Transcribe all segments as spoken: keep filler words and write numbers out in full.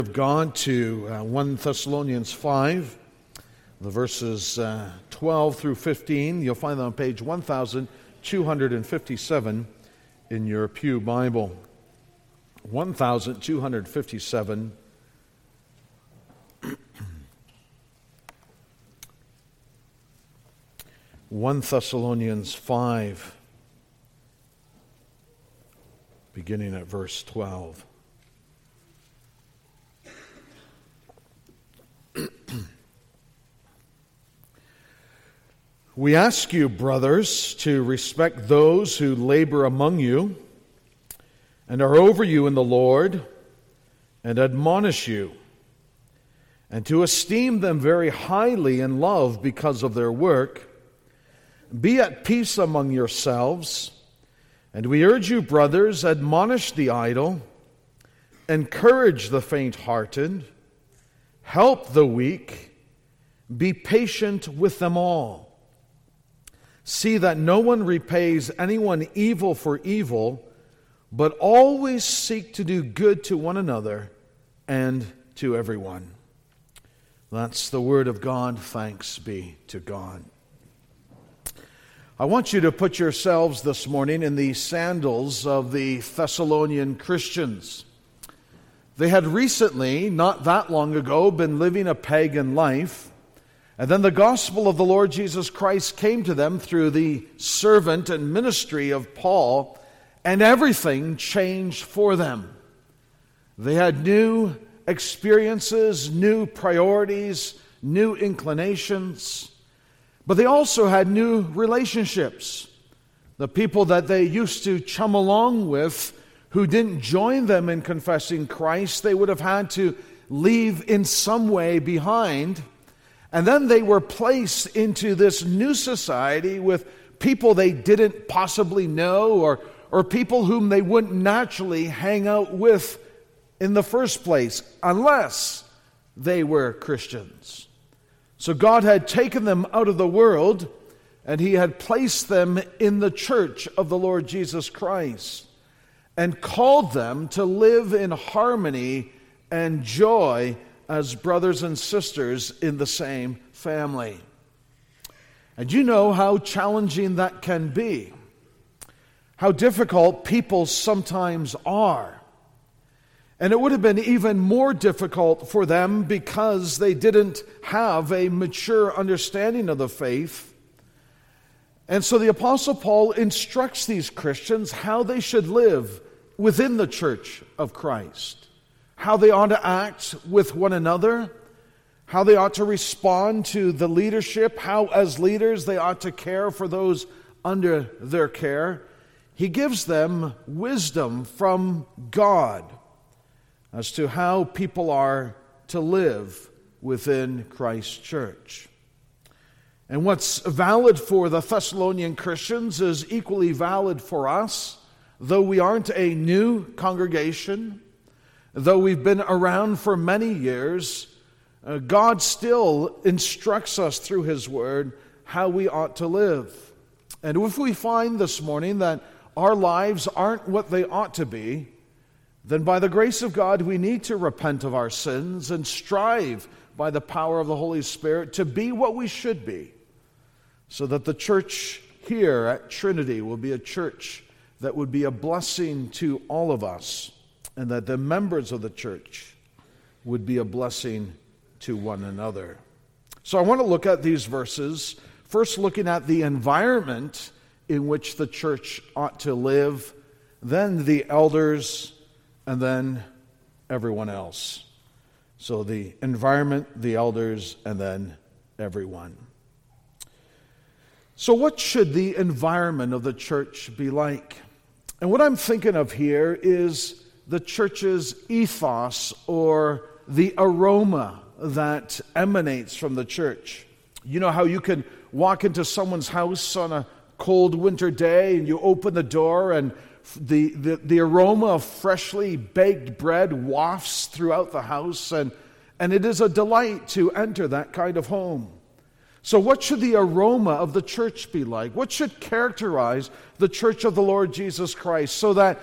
Of God to uh, First Thessalonians five, the verses uh, twelve through fifteen. You'll find them on page one thousand two hundred fifty-seven in your Pew Bible. one thousand two hundred fifty-seven. First Thessalonians five, beginning at verse twelve. We ask you, brothers, to respect those who labor among you and are over you in the Lord and admonish you, and to esteem them very highly in love because of their work. Be at peace among yourselves, and we urge you, brothers, admonish the idle, encourage the faint-hearted, help the weak, be patient with them all. See that no one repays anyone evil for evil, but always seek to do good to one another and to everyone. That's the word of God. Thanks be to God. I want you to put yourselves this morning in the sandals of the Thessalonian Christians. They had recently, not that long ago, been living a pagan life. And then the gospel of the Lord Jesus Christ came to them through the servant and ministry of Paul, and everything changed for them. They had new experiences, new priorities, new inclinations, but they also had new relationships. The people that they used to chum along with who didn't join them in confessing Christ, they would have had to leave in some way behind. And then they were placed into this new society with people they didn't possibly know, or, or people whom they wouldn't naturally hang out with in the first place, unless they were Christians. So God had taken them out of the world, and He had placed them in the church of the Lord Jesus Christ, and called them to live in harmony and joy as brothers and sisters in the same family. And you know how challenging that can be, how difficult people sometimes are. And it would have been even more difficult for them because they didn't have a mature understanding of the faith. And so the Apostle Paul instructs these Christians how they should live within the church of Christ, how they ought to act with one another, how they ought to respond to the leadership, how as leaders they ought to care for those under their care. He gives them wisdom from God as to how people are to live within Christ's church. And what's valid for the Thessalonian Christians is equally valid for us, though we aren't a new congregation. Though we've been around for many years, uh, God still instructs us through His Word how we ought to live. And if we find this morning that our lives aren't what they ought to be, then by the grace of God we need to repent of our sins and strive by the power of the Holy Spirit to be what we should be, so that the church here at Trinity will be a church that would be a blessing to all of us, and that the members of the church would be a blessing to one another. So I want to look at these verses, first looking at the environment in which the church ought to live, then the elders, and then everyone else. So the environment, the elders, and then everyone. So what should the environment of the church be like? And what I'm thinking of here is the church's ethos, or the aroma that emanates from the church. You know how you can walk into someone's house on a cold winter day and you open the door and the, the, the aroma of freshly baked bread wafts throughout the house, and, and it is a delight to enter that kind of home. So what should the aroma of the church be like? What should characterize the church of the Lord Jesus Christ, so that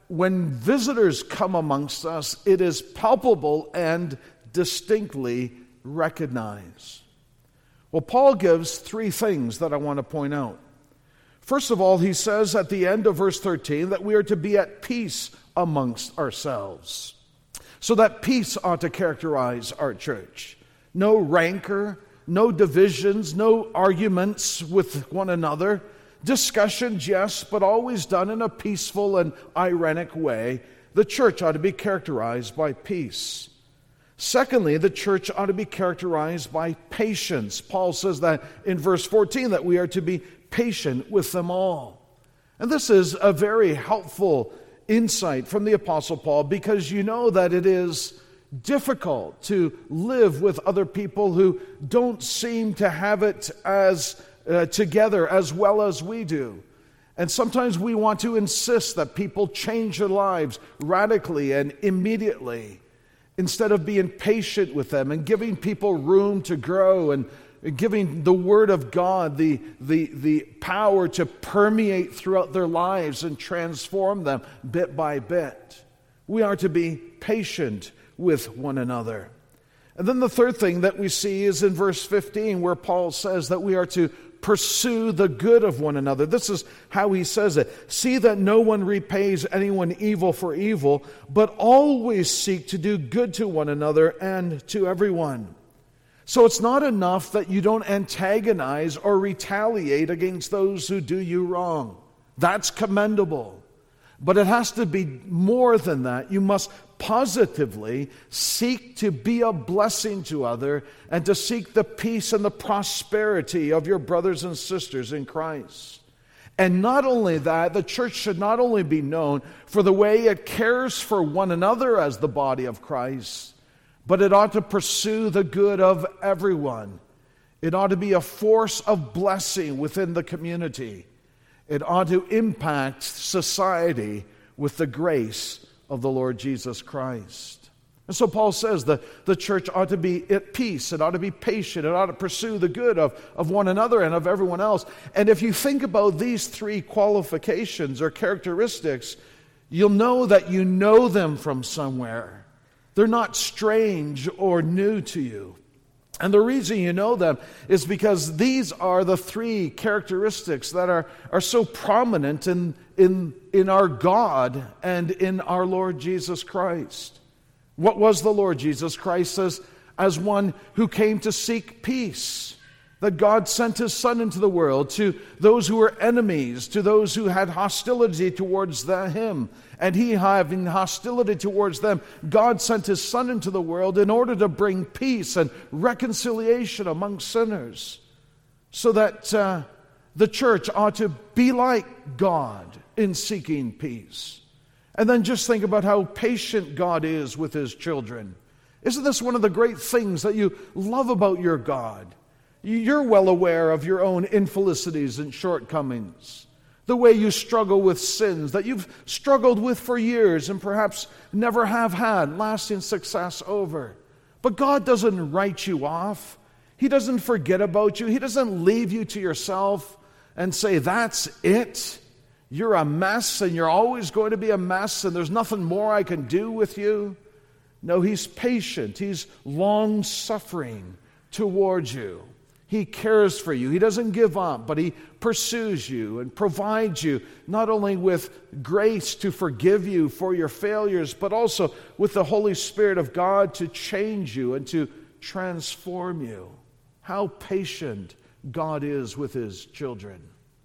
when visitors come amongst us, it is palpable and distinctly recognized. Well, Paul gives three things that I want to point out. First of all, he says at the end of verse thirteen that we are to be at peace amongst ourselves. So that peace ought to characterize our church. No rancor, no divisions, no arguments with one another. Discussions, yes, but always done in a peaceful and ironic way. The church ought to be characterized by peace. Secondly, the church ought to be characterized by patience. Paul says that in verse fourteen, that we are to be patient with them all. And this is a very helpful insight from the Apostle Paul, because you know that it is difficult to live with other people who don't seem to have it as uh, together as well as we do. And sometimes we want to insist that people change their lives radically and immediately, instead of being patient with them and giving people room to grow and giving the Word of God the, the, the power to permeate throughout their lives and transform them bit by bit. We are to be patient with one another. And then the third thing that we see is in verse fifteen, where Paul says that we are to pursue the good of one another. This is how he says it. See that no one repays anyone evil for evil, but always seek to do good to one another and to everyone. So it's not enough that you don't antagonize or retaliate against those who do you wrong. That's commendable. But it has to be more than that. You must positively seek to be a blessing to others and to seek the peace and the prosperity of your brothers and sisters in Christ. And not only that, the church should not only be known for the way it cares for one another as the body of Christ, but it ought to pursue the good of everyone. It ought to be a force of blessing within the community. It ought to impact society with the grace of the Lord Jesus Christ. And so Paul says that the church ought to be at peace. It ought to be patient. It ought to pursue the good of, of one another and of everyone else. And if you think about these three qualifications or characteristics, you'll know that you know them from somewhere. They're not strange or new to you. And the reason you know them is because these are the three characteristics that are, are so prominent in, in, in our God and in our Lord Jesus Christ. What was the Lord Jesus Christ as, as one who came to seek peace? That God sent His Son into the world to those who were enemies, to those who had hostility towards the, Him. And He, having hostility towards them, God sent His Son into the world in order to bring peace and reconciliation among sinners. So that uh, the church ought to be like God in seeking peace. And then just think about how patient God is with His children. Isn't this one of the great things that you love about your God? You're well aware of your own infelicities and shortcomings. The way you struggle with sins that you've struggled with for years and perhaps never have had lasting success over. But God doesn't write you off. He doesn't forget about you. He doesn't leave you to yourself and say, that's it. You're a mess and you're always going to be a mess and there's nothing more I can do with you. No, He's patient. He's long-suffering towards you. He cares for you. He doesn't give up, but He pursues you and provides you not only with grace to forgive you for your failures, but also with the Holy Spirit of God to change you and to transform you. How patient God is with His children.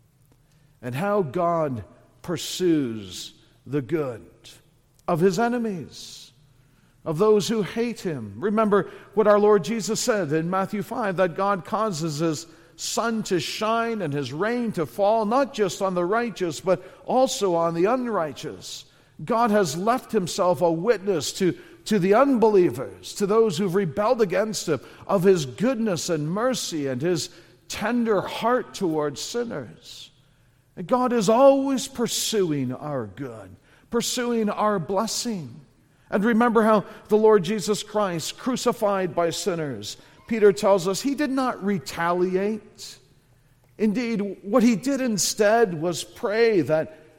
And how God pursues the good of His enemies, of those who hate Him. Remember what our Lord Jesus said in Matthew five, that God causes His sun to shine and His rain to fall, not just on the righteous, but also on the unrighteous. God has left Himself a witness to, to the unbelievers, to those who've rebelled against Him, of His goodness and mercy and His tender heart towards sinners. And God is always pursuing our good, pursuing our blessing. And remember how the Lord Jesus Christ, crucified by sinners, Peter tells us He did not retaliate. Indeed, what He did instead was pray that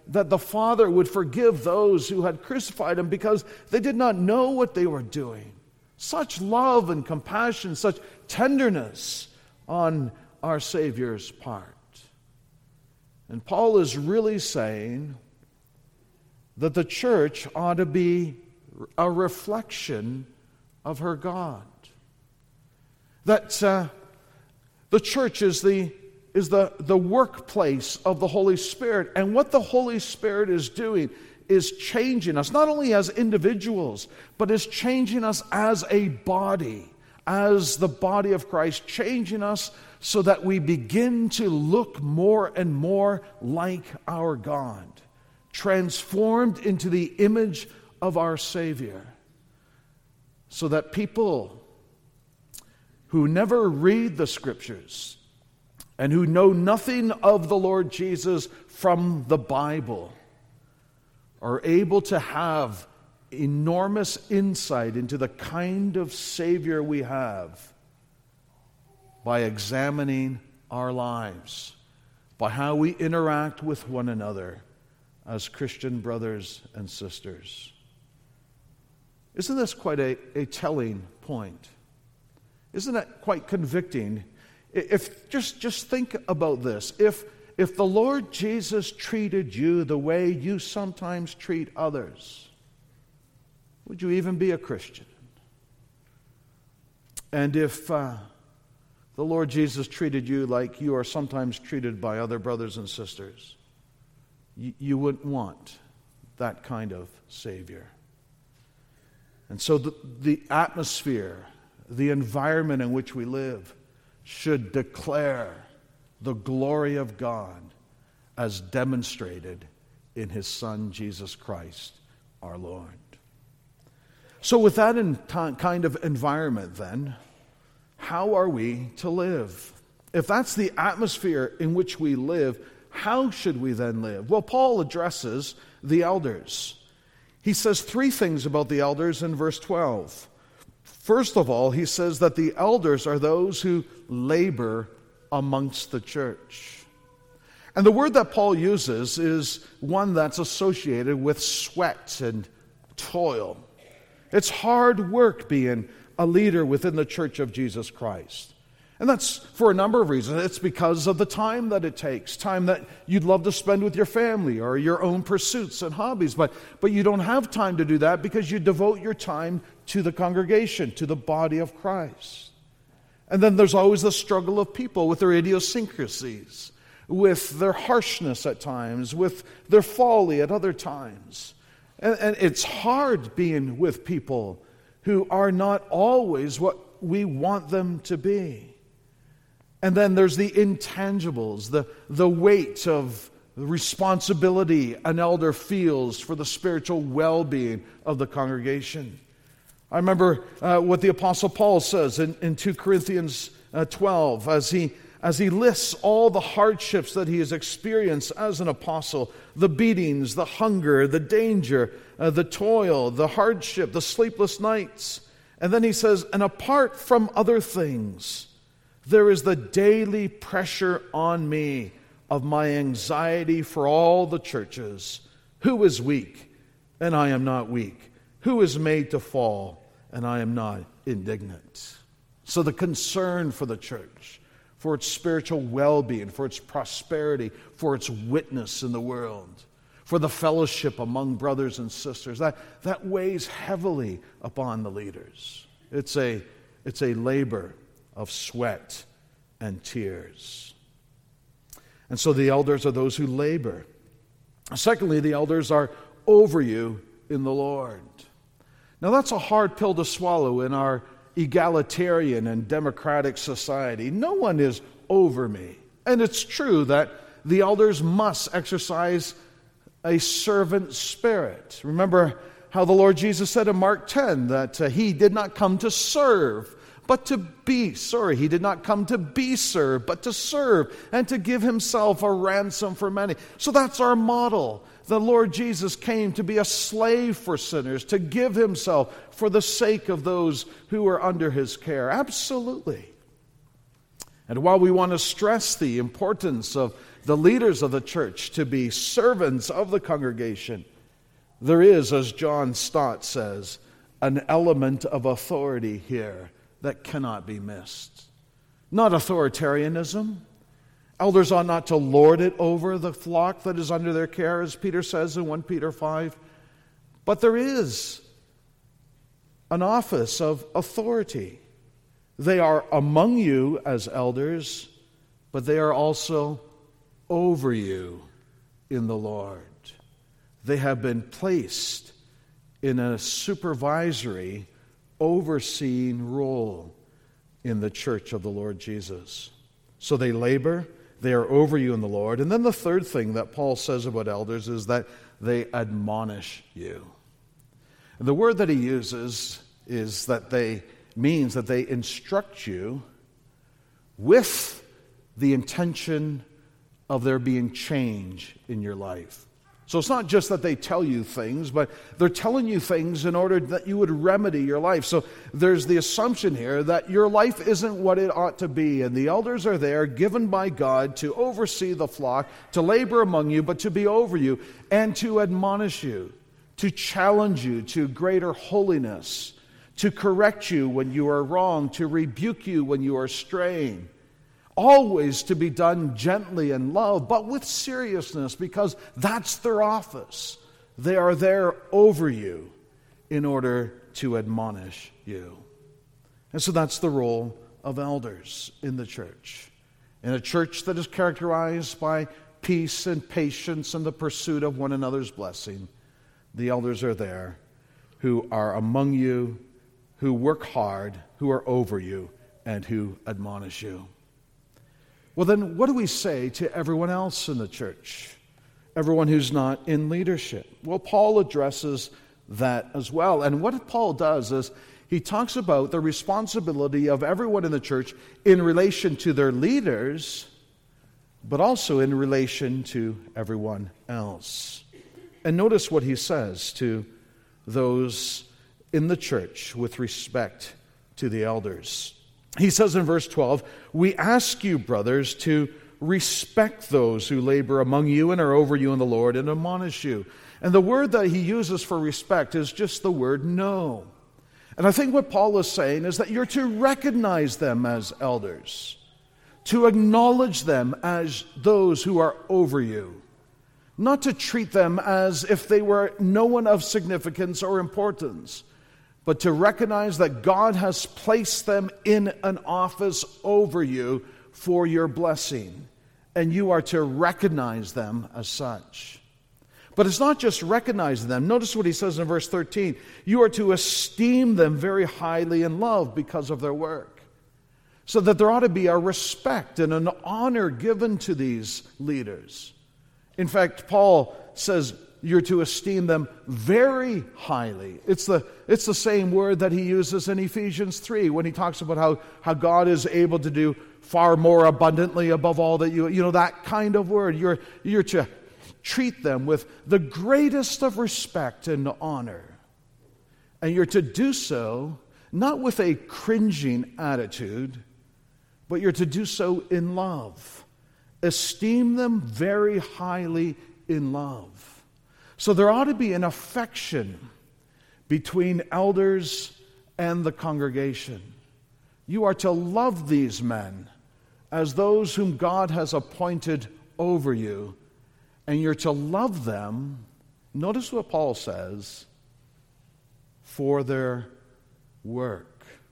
that the Father would forgive those who had crucified him because they did not know what they were doing. Such love and compassion, such tenderness on our Savior's part. And Paul is really saying that the church ought to be a reflection of her God. That uh, the church is the is the, the workplace of the Holy Spirit. And what the Holy Spirit is doing is changing us, not only as individuals, but is changing us as a body, as the body of Christ, changing us so that we begin to look more and more like our God, transformed into the image of our Savior, so that people who never read the Scriptures and who know nothing of the Lord Jesus from the Bible are able to have enormous insight into the kind of Savior we have by examining our lives, by how we interact with one another as Christian brothers and sisters. Isn't this quite a, a telling point? Isn't that quite convicting? If just, just think about this. If, if the Lord Jesus treated you the way you sometimes treat others, would you even be a Christian? And if uh, the Lord Jesus treated you like you are sometimes treated by other brothers and sisters, you, you wouldn't want that kind of Savior. And so the, the atmosphere, the environment in which we live, should declare the glory of God as demonstrated in His Son, Jesus Christ, our Lord. So with that in t- kind of environment then, how are we to live? If that's the atmosphere in which we live, how should we then live? Well, Paul addresses the elders. He says three things about the elders in verse twelve. First of all, he says that the elders are those who labor amongst the church. And the word that Paul uses is one that's associated with sweat and toil. It's hard work being a leader within the church of Jesus Christ. And that's for a number of reasons. It's because of the time that it takes, time that you'd love to spend with your family or your own pursuits and hobbies, but, but you don't have time to do that because you devote your time to the congregation, to the body of Christ. And then there's always the struggle of people with their idiosyncrasies, with their harshness at times, with their folly at other times. And, and it's hard being with people who are not always what we want them to be. And then there's the intangibles, the, the weight of responsibility an elder feels for the spiritual well-being of the congregation. I remember uh, what the Apostle Paul says in, in Second Corinthians uh, twelve as he, as he lists all the hardships that he has experienced as an apostle, the beatings, the hunger, the danger, uh, the toil, the hardship, the sleepless nights. And then he says, and apart from other things, there is the daily pressure on me of my anxiety for all the churches. Who is weak, and I am not weak? Who is made to fall, and I am not indignant? So the concern for the church, for its spiritual well-being, for its prosperity, for its witness in the world, for the fellowship among brothers and sisters, that, that weighs heavily upon the leaders. It's a, it's a labor of sweat and tears. And so the elders are those who labor. Secondly, the elders are over you in the Lord. Now that's a hard pill to swallow in our egalitarian and democratic society. No one is over me. And it's true that the elders must exercise a servant spirit. Remember how the Lord Jesus said in Mark ten that uh, He did not come to serve, but to be, sorry, He did not come to be served, but to serve and to give Himself a ransom for many. So that's our model. The Lord Jesus came to be a slave for sinners, to give Himself for the sake of those who are under His care. Absolutely. And while we want to stress the importance of the leaders of the church to be servants of the congregation, there is, as John Stott says, an element of authority here that cannot be missed. Not authoritarianism. Elders ought not to lord it over the flock that is under their care, as Peter says in First Peter five. But there is an office of authority. They are among you as elders, but they are also over you in the Lord. They have been placed in a supervisory, overseeing role in the church of the Lord Jesus. So they labor, they are over you in the Lord. And then the third thing that Paul says about elders is that they admonish you. And the word that he uses is that they means that they instruct you with the intention of there being change in your life. So it's not just that they tell you things, but they're telling you things in order that you would remedy your life. So there's the assumption here that your life isn't what it ought to be, and the elders are there, given by God to oversee the flock, to labor among you, but to be over you, and to admonish you, to challenge you to greater holiness, to correct you when you are wrong, to rebuke you when you are straying. Always to be done gently in love, but with seriousness, because that's their office. They are there over you in order to admonish you. And so that's the role of elders in the church. In a church that is characterized by peace and patience and the pursuit of one another's blessing, the elders are there who are among you, who work hard, who are over you, and who admonish you. Well, then, what do we say to everyone else in the church? Everyone who's not in leadership? Well, Paul addresses that as well. And what Paul does is he talks about the responsibility of everyone in the church in relation to their leaders, but also in relation to everyone else. And notice what he says to those in the church with respect to the elders. He says in verse twelve, "We ask you, brothers, to respect those who labor among you and are over you in the Lord and admonish you." And the word that he uses for respect is just the word know. And I think what Paul is saying is that you're to recognize them as elders, to acknowledge them as those who are over you, not to treat them as if they were no one of significance or importance, but to recognize that God has placed them in an office over you for your blessing, and you are to recognize them as such. But it's not just recognizing them. Notice what he says in verse thirteen. You are to esteem them very highly in love because of their work. So that there ought to be a respect and an honor given to these leaders. In fact, Paul says you're to esteem them very highly. It's the, it's the same word that he uses in Ephesians three when he talks about how, how God is able to do far more abundantly above all that you, you know, that kind of word. You're, you're to treat them with the greatest of respect and honor. And you're to do so not with a cringing attitude, but you're to do so in love. Esteem them very highly in love. So there ought to be an affection between elders and the congregation. You are to love these men as those whom God has appointed over you, and you're to love them, notice what Paul says, for their work.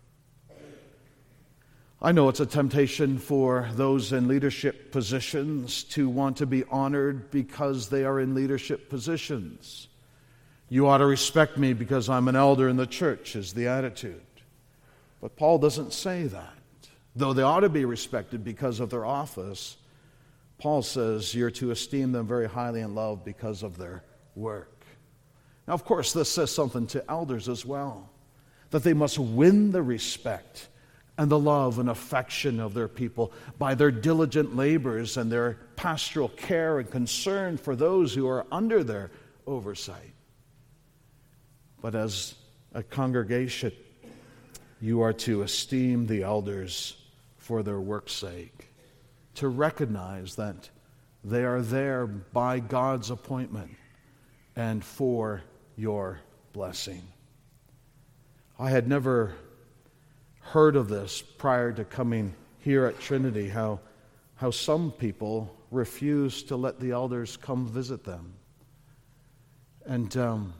I know it's a temptation for those in leadership positions to want to be honored because they are in leadership positions. You ought to respect me because I'm an elder in the church, is the attitude. But Paul doesn't say that. Though they ought to be respected because of their office, Paul says you're to esteem them very highly in love because of their work. Now, of course, this says something to elders as well, that they must win the respect and the love and affection of their people by their diligent labors and their pastoral care and concern for those who are under their oversight. But as a congregation, you are to esteem the elders for their work's sake, to recognize that They are there by God's appointment and for your blessing. I had never heard of this prior to coming here at Trinity, how, how some people refuse to let the elders come visit them. And um,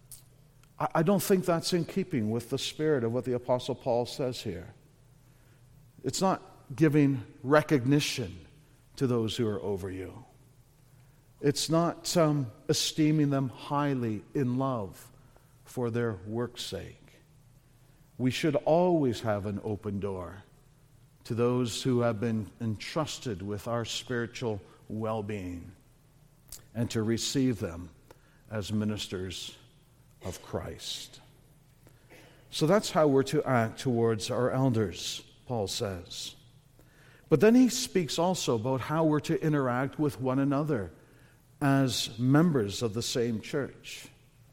I, I don't think that's in keeping with the spirit of what the Apostle Paul says here. It's not giving recognition to those who are over you. It's not um, esteeming them highly in love for their work's sake. We should always have an open door to those who have been entrusted with our spiritual well-being and to receive them as ministers of Christ. So that's how we're to act towards our elders, Paul says. But then he speaks also about how we're to interact with one another as members of the same church.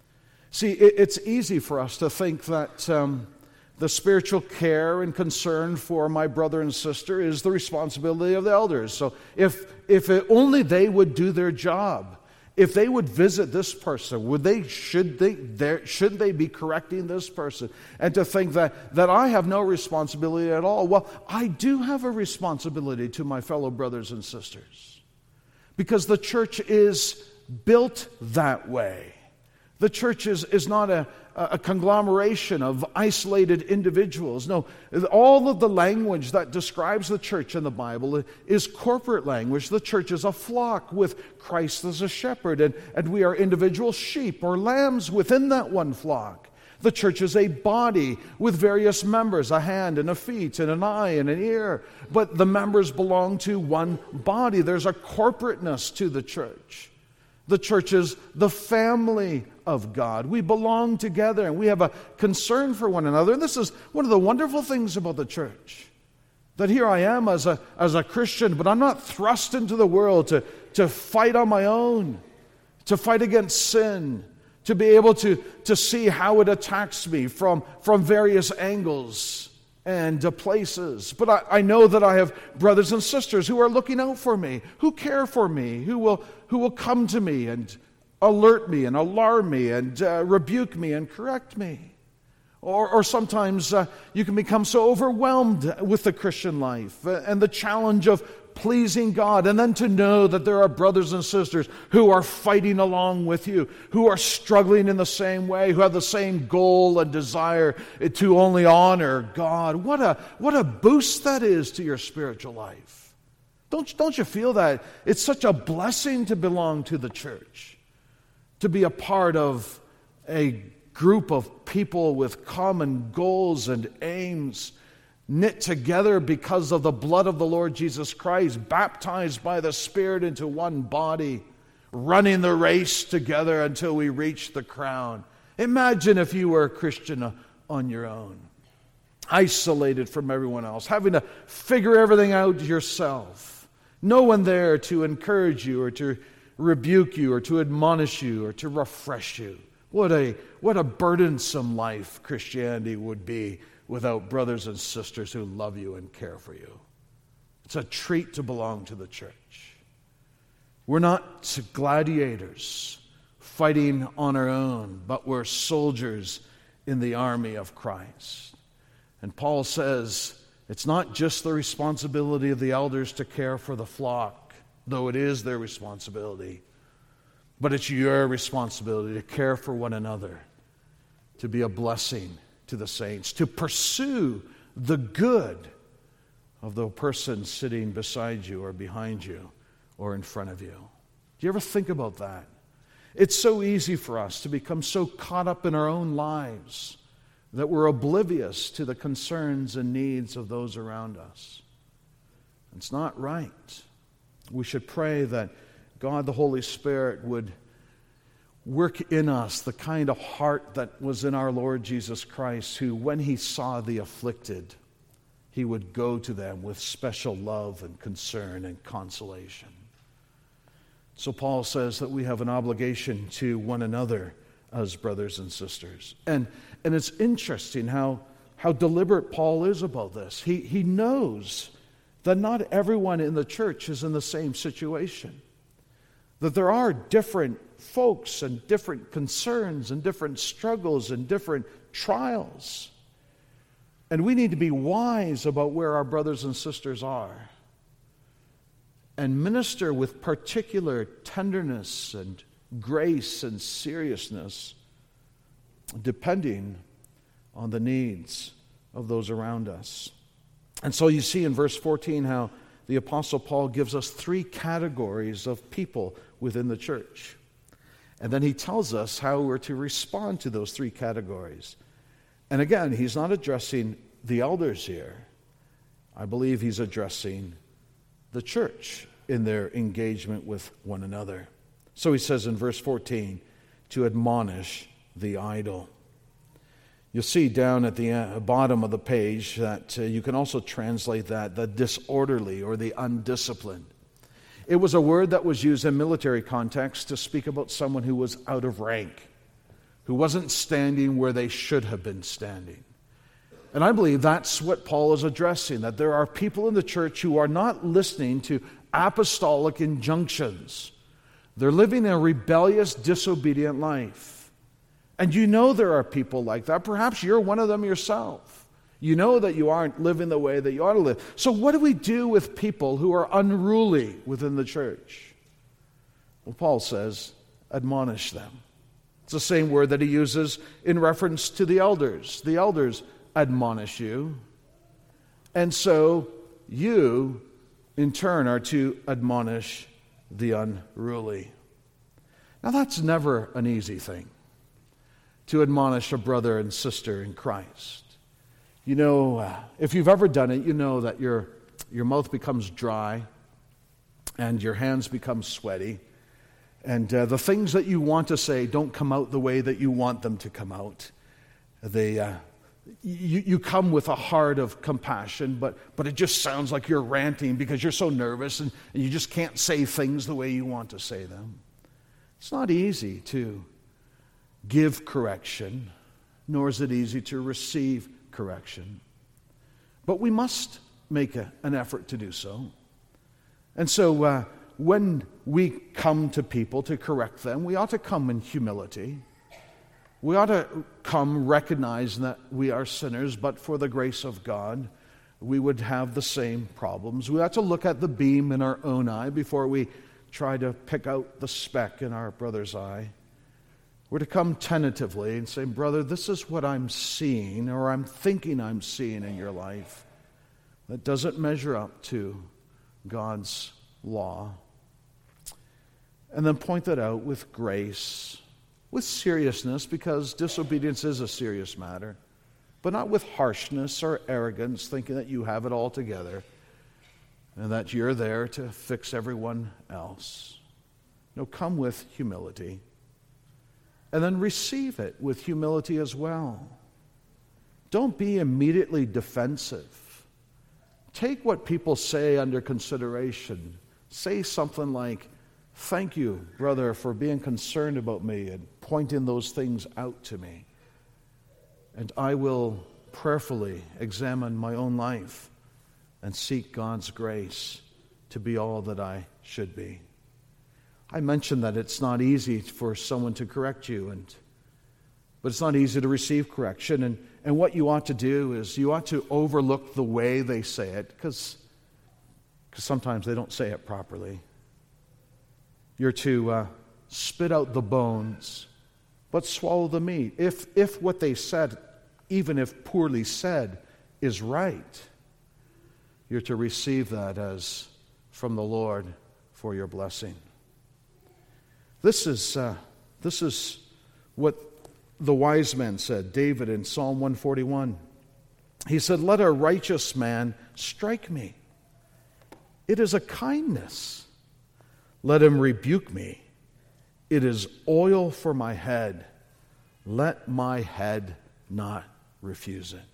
See, it's easy for us to think that um, the spiritual care and concern for my brother and sister is the responsibility of the elders. So if if it, only they would do their job, if they would visit this person, would they should they there should they be correcting this person? And to think that that I have no responsibility at all. Well, I do have a responsibility to my fellow brothers and sisters, because the church is built that way. The church is, is not a, a conglomeration of isolated individuals. No, all of the language that describes the church in the Bible is corporate language. The church is a flock with Christ as a shepherd, and, and we are individual sheep or lambs within that one flock. The church is a body with various members, a hand and a feet and an eye and an ear. But the members belong to one body. There's a corporateness to the church. The church is the family of God. We belong together and we have a concern for one another. And this is one of the wonderful things about the church. That here I am as a, as a Christian, but I'm not thrust into the world to, to fight on my own, to fight against sin, to be able to, to see how it attacks me from, from various angles and uh, places. But I, I know that I have brothers and sisters who are looking out for me, who care for me, who will who will come to me and alert me and alarm me and uh, rebuke me and correct me. Or, or sometimes uh, you can become so overwhelmed with the Christian life uh, and the challenge of pleasing God, and then to know that there are brothers and sisters who are fighting along with you, who are struggling in the same way, who have the same goal and desire to only honor God. What a what a boost that is to your spiritual life. Don't, don't you feel that? It's such a blessing to belong to the church, to be a part of a group of people with common goals and aims, knit together because of the blood of the Lord Jesus Christ, baptized by the Spirit into one body, running the race together until we reach the crown. Imagine if you were a Christian on your own, isolated from everyone else, having to figure everything out yourself. No one there to encourage you or to rebuke you or to admonish you or to refresh you. What a, what a burdensome life Christianity would be without brothers and sisters who love you and care for you. It's a treat to belong to the church. We're not gladiators fighting on our own, but we're soldiers in the army of Christ. And Paul says it's not just the responsibility of the elders to care for the flock, though it is their responsibility, but it's your responsibility to care for one another, to be a blessing to the saints, to pursue the good of the person sitting beside you or behind you or in front of you. Do you ever think about that? It's so easy for us to become so caught up in our own lives that we're oblivious to the concerns and needs of those around us. It's not right. We should pray that God, the Holy Spirit, would work in us the kind of heart that was in our Lord Jesus Christ, who, when he saw the afflicted, he would go to them with special love and concern and consolation. So Paul says that we have an obligation to one another as brothers and sisters. And and it's interesting how, how deliberate Paul is about this. He, he knows that not everyone in the church is in the same situation. that there are different folks and different concerns and different struggles and different trials. And we need to be wise about where our brothers and sisters are and minister with particular tenderness and grace and seriousness, depending on the needs of those around us. And so you see in verse fourteen how the Apostle Paul gives us three categories of people within the church. And then he tells us how we're to respond to those three categories. And again, he's not addressing the elders here. I believe he's addressing the church in their engagement with one another. So he says in verse fourteen, to admonish the idle. You'll see down at the uh, bottom of the page that uh, you can also translate that the disorderly or the undisciplined. It was a word that was used in military context to speak about someone who was out of rank, who wasn't standing where they should have been standing. And I believe that's what Paul is addressing, that there are people in the church who are not listening to apostolic injunctions. They're living a rebellious, disobedient life. And you know there are people like that. Perhaps you're one of them yourself. You know that you aren't living the way that you ought to live. So what do we do with people who are unruly within the church? Well, Paul says, admonish them. It's the same word that he uses in reference to the elders. The elders admonish you. And so you, in turn, are to admonish the unruly. Now, that's never an easy thing, to admonish a brother and sister in Christ. You know, uh, if you've ever done it, you know that your your mouth becomes dry and your hands become sweaty, and uh, the things that you want to say don't come out the way that you want them to come out. They, uh, you, you come with a heart of compassion, but, but it just sounds like you're ranting because you're so nervous and, and you just can't say things the way you want to say them. It's not easy to give correction, nor is it easy to receive correction. But we must make a, an effort to do so. And so uh, when we come to people to correct them, we ought to come in humility. We ought to come recognizing that we are sinners, but for the grace of God, we would have the same problems. We ought to look at the beam in our own eye before we try to pick out the speck in our brother's eye. We're to come tentatively and say, brother, this is what I'm seeing or I'm thinking I'm seeing in your life that doesn't measure up to God's law. And then point that out with grace, with seriousness, because disobedience is a serious matter, but not with harshness or arrogance, thinking that you have it all together and that you're there to fix everyone else. No, come with humility. And then receive it with humility as well. Don't be immediately defensive. Take what people say under consideration. Say something like, thank you, brother, for being concerned about me and pointing those things out to me. And I will prayerfully examine my own life and seek God's grace to be all that I should be. I mentioned that it's not easy for someone to correct you, and but it's not easy to receive correction. And, and what you ought to do is you ought to overlook the way they say it, because because sometimes they don't say it properly. You're to uh, spit out the bones, but swallow the meat. If if what they said, even if poorly said, is right, you're to receive that as from the Lord for your blessing. This is uh, this is what the wise man said, David in Psalm one forty-one. He said, let a righteous man strike me. It is a kindness. Let him rebuke me. It is oil for my head. Let my head not refuse it.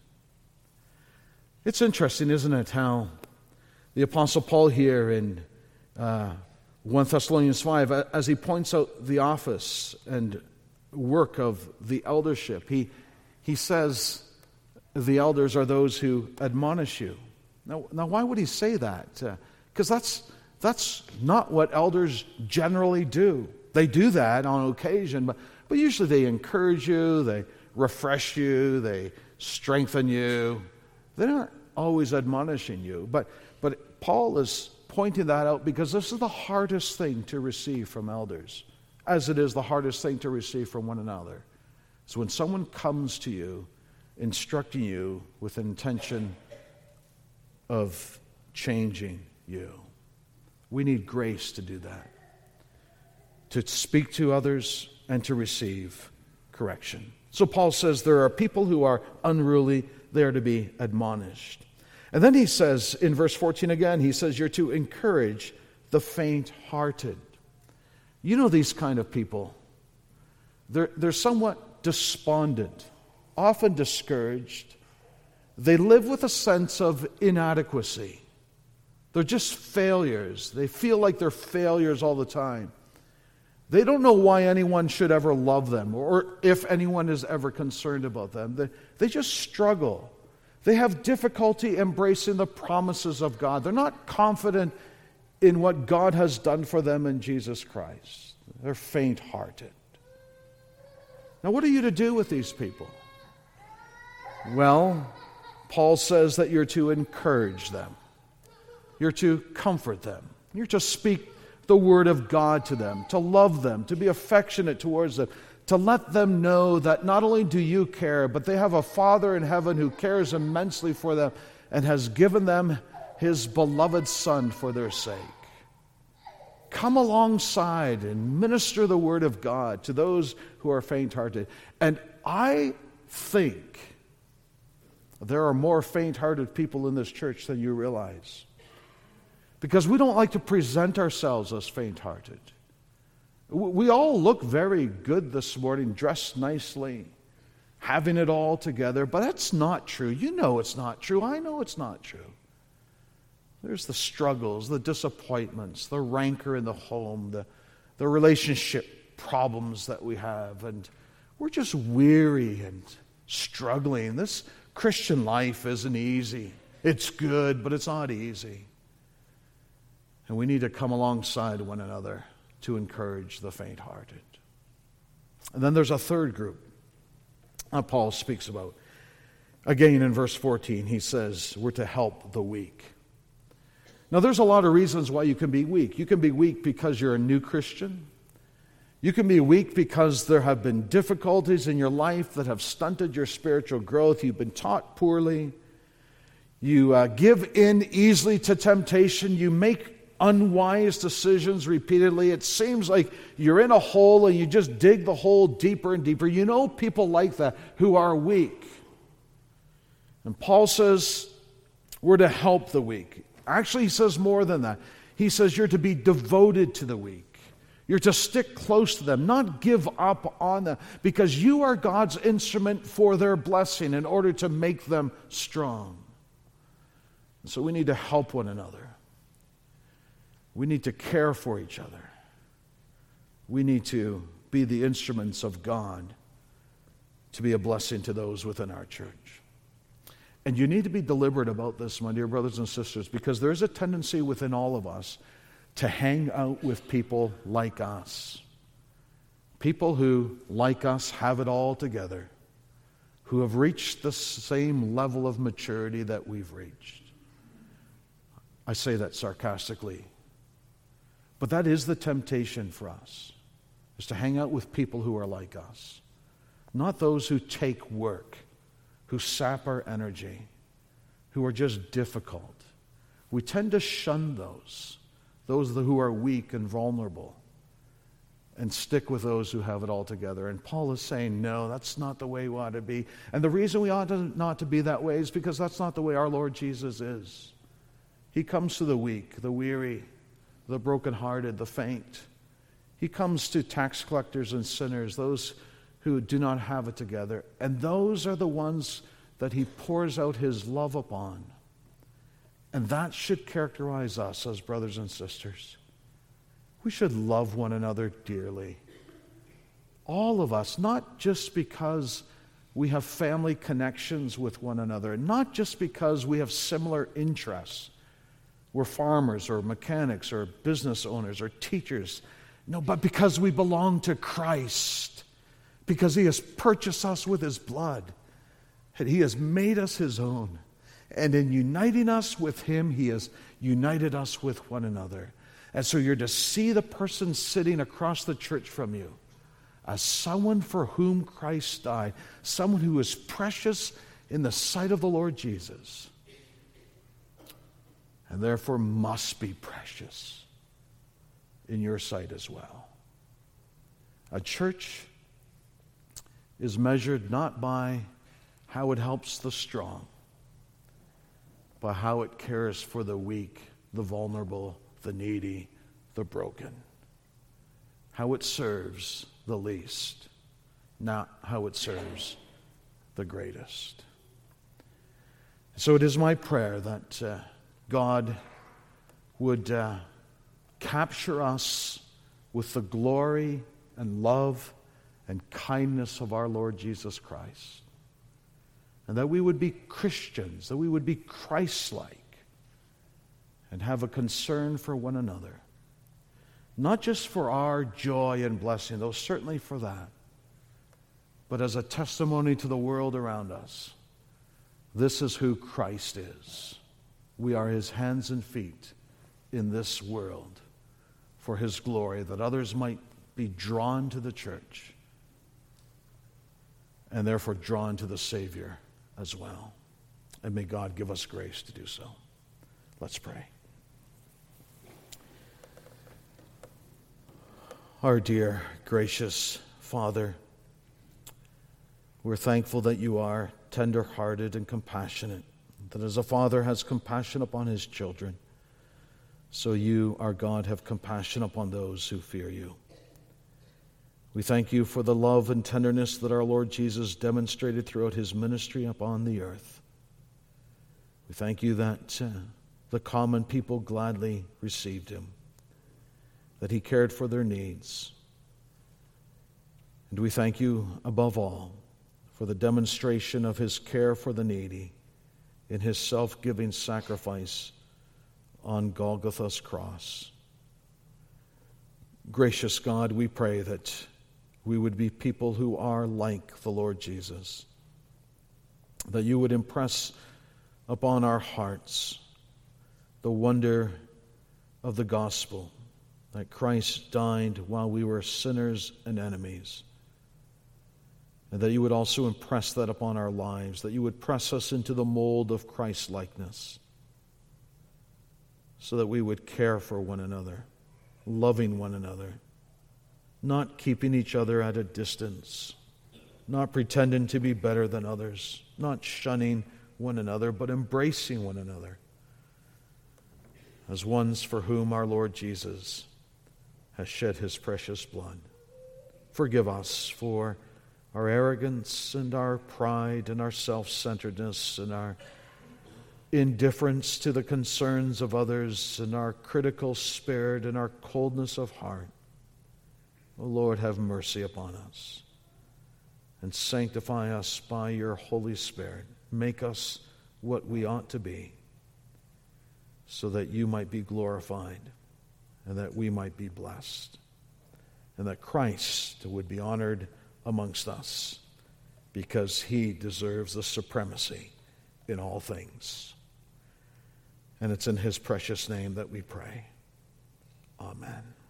It's interesting, isn't it, how the Apostle Paul here in uh, First Thessalonians five, as he points out the office and work of the eldership, he, he says the elders are those who admonish you. Now, now why would he say that? Because uh, that's That's not what elders generally do. They do that on occasion, but, but usually they encourage you, they refresh you, they strengthen you. They aren't always admonishing you. But, but Paul is pointing that out because this is the hardest thing to receive from elders, as it is the hardest thing to receive from one another. So when someone comes to you, instructing you with intention of changing you, we need grace to do that, to speak to others and to receive correction. So Paul says there are people who are unruly, they are to be admonished. And then he says in verse fourteen again, he says you're to encourage the faint-hearted. You know these kind of people. They're, they're somewhat despondent, often discouraged. They live with a sense of inadequacy. They're just failures. They feel like they're failures all the time. They don't know why anyone should ever love them or if anyone is ever concerned about them. They, they just struggle. They have difficulty embracing the promises of God. They're not confident in what God has done for them in Jesus Christ. They're faint-hearted. Now, what are you to do with these people? Well, Paul says that you're to encourage them. You're to comfort them. You're to speak the word of God to them, to love them, to be affectionate towards them, to let them know that not only do you care, but they have a Father in heaven who cares immensely for them and has given them His beloved Son for their sake. Come alongside and minister the word of God to those who are faint-hearted. And I think there are more faint-hearted people in this church than you realize. Because we don't like to present ourselves as faint-hearted. We all look very good this morning, dressed nicely, having it all together, but that's not true. You know it's not true. I know it's not true. There's the struggles, the disappointments, the rancor in the home, the, the relationship problems that we have, and we're just weary and struggling. This Christian life isn't easy. It's good, but it's not easy. And we need to come alongside one another to encourage the faint-hearted. And then there's a third group that Paul speaks about. Again, in verse fourteen, he says we're to help the weak. Now, there's a lot of reasons why you can be weak. You can be weak because you're a new Christian. You can be weak because there have been difficulties in your life that have stunted your spiritual growth. You've been taught poorly. You uh, give in easily to temptation. You make unwise decisions repeatedly. It seems like you're in a hole and you just dig the hole deeper and deeper. You know people like that who are weak. And Paul says we're to help the weak. Actually, he says more than that. He says you're to be devoted to the weak. You're to stick close to them, not give up on them, because you are God's instrument for their blessing in order to make them strong. And so we need to help one another. We need to care for each other. We need to be the instruments of God to be a blessing to those within our church. And you need to be deliberate about this, my dear brothers and sisters, because there is a tendency within all of us to hang out with people like us. People who, like us, have it all together, who have reached the same level of maturity that we've reached. I say that sarcastically. But that is the temptation for us, is to hang out with people who are like us. Not those who take work, who sap our energy, who are just difficult. We tend to shun those, those who are weak and vulnerable, and stick with those who have it all together. And Paul is saying, no, that's not the way we ought to be. And the reason we ought to not to be that way is because that's not the way our Lord Jesus is. He comes to the weak, the weary, the brokenhearted, the faint. He comes to tax collectors and sinners, those who do not have it together. And those are the ones that he pours out his love upon. And that should characterize us as brothers and sisters. We should love one another dearly. All of us, not just because we have family connections with one another, not just because we have similar interests, we're farmers or mechanics or business owners or teachers. No, but because we belong to Christ, because He has purchased us with His blood, and He has made us His own. And in uniting us with Him, He has united us with one another. And so you're to see the person sitting across the church from you as someone for whom Christ died, someone who is precious in the sight of the Lord Jesus, and therefore must be precious in your sight as well. A church is measured not by how it helps the strong, but how it cares for the weak, the vulnerable, the needy, the broken. How it serves the least, not how it serves the greatest. So it is my prayer that uh, God would uh, capture us with the glory and love and kindness of our Lord Jesus Christ, and that we would be Christians, that we would be Christ-like and have a concern for one another. Not just for our joy and blessing, though certainly for that, but as a testimony to the world around us. This is who Christ is. We are His hands and feet in this world for His glory, that others might be drawn to the church and therefore drawn to the Savior as well. And may God give us grace to do so. Let's pray. Our dear, gracious Father, we're thankful that You are tender-hearted and compassionate, that as a father has compassion upon his children, so You, our God, have compassion upon those who fear You. We thank You for the love and tenderness that our Lord Jesus demonstrated throughout His ministry upon the earth. We thank You that uh, the common people gladly received Him, that He cared for their needs. And we thank You, above all, for the demonstration of His care for the needy in His self-giving sacrifice on Golgotha's cross. Gracious God, we pray that we would be people who are like the Lord Jesus, that You would impress upon our hearts the wonder of the gospel, that Christ died while we were sinners and enemies, and that You would also impress that upon our lives, that You would press us into the mold of Christ-likeness, so that we would care for one another, loving one another, not keeping each other at a distance, not pretending to be better than others, not shunning one another, but embracing one another as ones for whom our Lord Jesus has shed His precious blood. Forgive us for our arrogance and our pride and our self-centeredness and our indifference to the concerns of others and our critical spirit and our coldness of heart. O Lord, have mercy upon us and sanctify us by Your Holy Spirit. Make us what we ought to be, so that You might be glorified and that we might be blessed, and that Christ would be honored amongst us, because He deserves the supremacy in all things. And it's in His precious name that we pray. Amen.